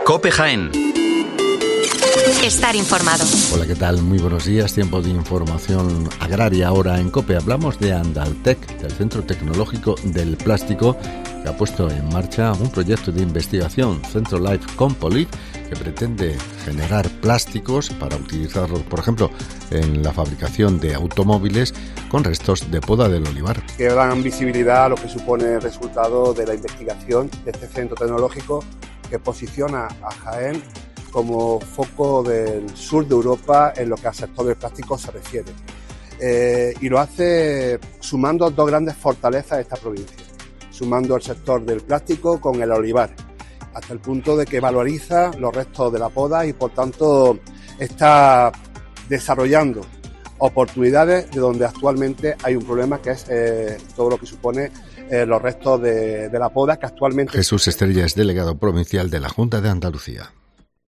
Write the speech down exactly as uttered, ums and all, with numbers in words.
COPE Jaén. Estar informado. Hola, ¿qué tal? Muy buenos días. Tiempo de información agraria ahora en COPE. Hablamos de Andaltec, del Centro Tecnológico del Plástico, que ha puesto en marcha un proyecto de investigación, Centro Life Compolit, que pretende generar plásticos para utilizarlos, por ejemplo, en la fabricación de automóviles con restos de poda del olivar. Que dan visibilidad a lo que supone el resultado de la investigación de este centro tecnológico que posiciona a Jaén como foco del sur de Europa en lo que al sector del plástico se refiere. Eh, y lo hace sumando dos grandes fortalezas de esta provincia, sumando el sector del plástico con el olivar, hasta el punto de que valoriza los restos de la poda y por tanto está desarrollando oportunidades de donde actualmente hay un problema, que es eh, todo lo que supone eh, los restos de, de la poda que actualmente... Jesús Estrella es delegado provincial de la Junta de Andalucía.